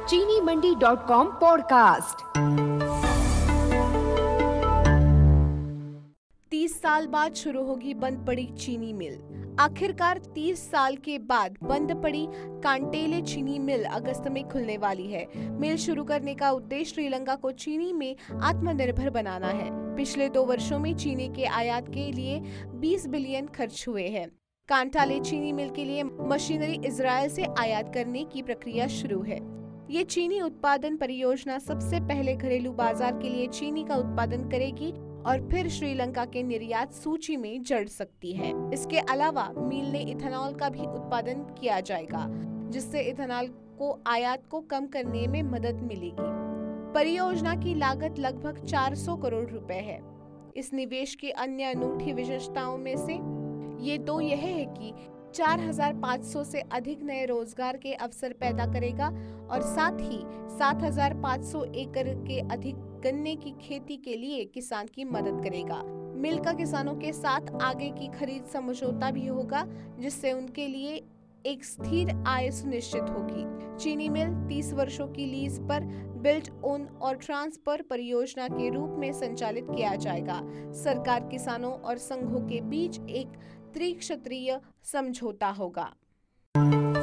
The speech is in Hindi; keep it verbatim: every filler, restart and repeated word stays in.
चीनी मंडी डॉट कॉम पॉडकास्ट। तीस साल बाद शुरू होगी बंद पड़ी चीनी मिल। आखिरकार तीस साल के बाद बंद पड़ी कांटेले चीनी मिल अगस्त में खुलने वाली है। मिल शुरू करने का उद्देश्य श्रीलंका को चीनी में आत्मनिर्भर बनाना है। पिछले दो वर्षों में चीनी के आयात के लिए बीस बिलियन खर्च हुए हैं। कांटाले चीनी मिल के लिए मशीनरी इजराइल से आयात करने की प्रक्रिया शुरू है। ये चीनी उत्पादन परियोजना सबसे पहले घरेलू बाजार के लिए चीनी का उत्पादन करेगी और फिर श्रीलंका के निर्यात सूची में जड़ सकती है। इसके अलावा मिल ने इथेनॉल का भी उत्पादन किया जाएगा, जिससे इथेनॉल को आयात को कम करने में मदद मिलेगी। परियोजना की लागत लगभग चार सौ करोड़ रुपए है। इस निवेश की अन्य अनूठी विशेषताओं में से ये दो यह है कि चार हज़ार पाँच सौ से अधिक नए रोजगार के अवसर पैदा करेगा और साथ ही सात हज़ार पाँच सौ एकड़ के अधिक गन्ने की खेती के लिए किसान की मदद करेगा। मिल का किसानों के साथ आगे की खरीद समझौता भी होगा, जिससे उनके लिए एक स्थिर आय सुनिश्चित होगी। चीनी मिल तीस वर्षों की लीज पर बिल्ट ओन और ट्रांसफर परियोजना के रूप में संचालित किया जाएगा। सरकार, किसानों और संघों के बीच एक त्रिक्षत्रीय समझौता होगा।